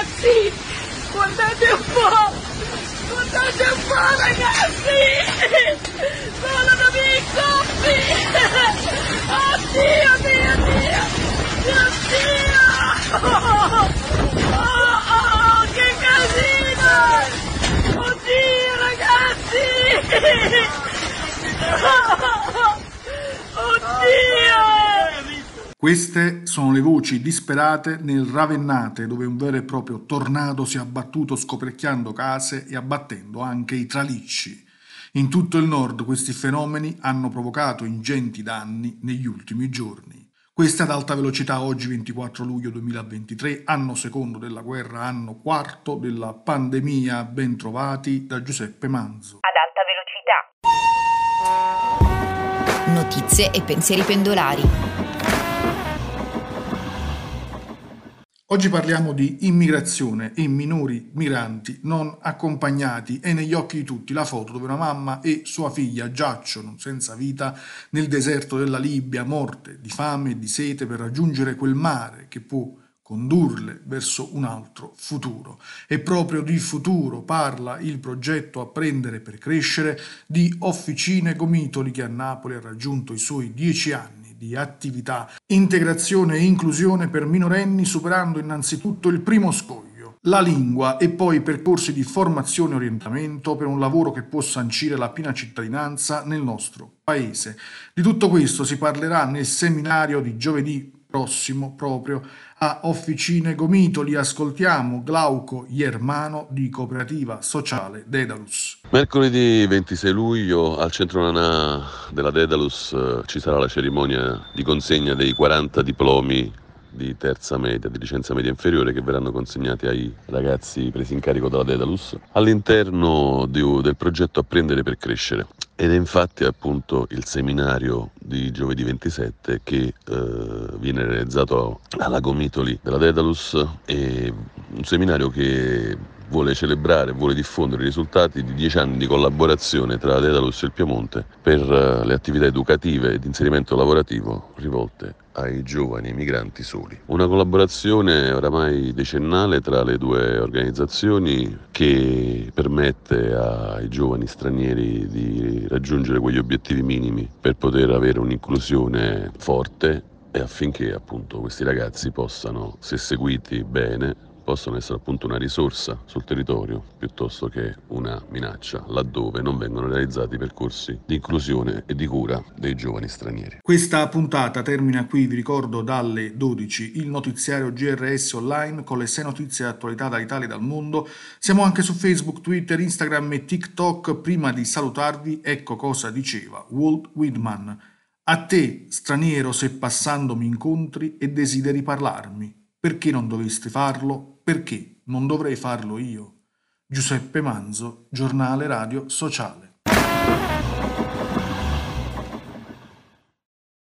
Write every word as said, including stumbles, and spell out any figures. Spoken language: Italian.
ragazzi, guardate un po', guardate un po' ragazzi, volano via i coppi, oddio, oddio, oddio, oddio, oh, oh, oh, che casino, oddio ragazzi, oddio. Queste sono le voci disperate nel Ravennate, dove un vero e proprio tornado si è abbattuto scoperchiando case e abbattendo anche i tralicci. In tutto il nord questi fenomeni hanno provocato ingenti danni negli ultimi giorni. Questa ad alta velocità oggi ventiquattro luglio duemilaventitré, anno secondo della guerra, anno quarto della pandemia. Ben trovati da Giuseppe Manzo. Ad alta velocità. Notizie e pensieri pendolari. Oggi parliamo di immigrazione e minori migranti non accompagnati. È negli occhi di tutti la foto dove una mamma e sua figlia giacciono senza vita nel deserto della Libia, morte di fame e di sete per raggiungere quel mare che può condurle verso un altro futuro. E proprio di futuro parla il progetto Apprendere per Crescere di Officine Gomitoli, che a Napoli ha raggiunto i suoi dieci anni di attività, integrazione e inclusione per minorenni, superando innanzitutto il primo scoglio, la lingua, e poi percorsi di formazione e orientamento per un lavoro che può sancire la piena cittadinanza nel nostro paese. Di tutto questo si parlerà nel seminario di giovedì prossimo proprio a Officine Gomitoli. Ascoltiamo Glauco Iermano di Cooperativa Sociale Dedalus. Mercoledì ventisei luglio al centro Nanà della Dedalus eh, ci sarà la cerimonia di consegna dei quaranta diplomi di terza media, di licenza media inferiore, che verranno consegnati ai ragazzi presi in carico dalla Dedalus all'interno di, del progetto Apprendere per Crescere. Ed è infatti appunto il seminario di giovedì ventisette che eh, viene realizzato alla Gomitoli della Dedalus, è un seminario che vuole celebrare, vuole diffondere i risultati di dieci anni di collaborazione tra la Dedalus e il Piemonte per uh, le attività educative e di inserimento lavorativo rivolte ai giovani migranti soli. Una collaborazione oramai decennale tra le due organizzazioni che permette ai giovani stranieri di raggiungere quegli obiettivi minimi per poter avere un'inclusione forte e affinché appunto questi ragazzi possano, se seguiti bene, possono essere appunto una risorsa sul territorio piuttosto che una minaccia laddove non vengono realizzati percorsi di inclusione e di cura dei giovani stranieri. Questa puntata termina qui, vi ricordo dalle dodici il notiziario G R S online con le sei notizie di attualità dall'Italia e dal mondo. Siamo anche su Facebook, Twitter, Instagram e TikTok. Prima di salutarvi, ecco cosa diceva Walt Whitman: a te, straniero, se passando mi incontri e desideri parlarmi, perché non dovresti farlo? Perché non dovrei farlo io? Giuseppe Manzo, Giornale Radio Sociale.